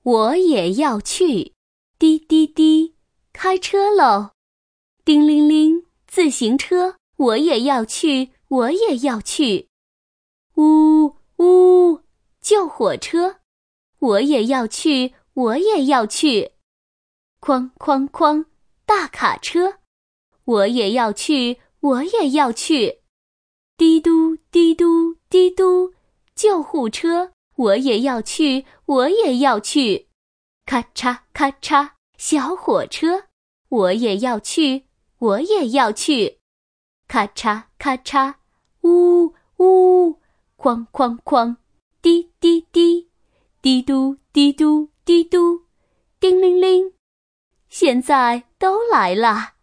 我也要去，滴滴滴，开车喽！叮铃铃，自行车，我也要去，我也要去。呜呜，救火车，我也要去，我也要去。哐哐哐，大卡车，我也要去，我也要去。滴嘟滴嘟滴嘟，救护车，我也要去，我也要去。咔嚓咔嚓，小火车，我也要去，我也要去。咔嚓咔嚓，呜呜，哐哐哐，滴滴滴，滴嘟滴嘟滴嘟，叮铃铃，现在都来了。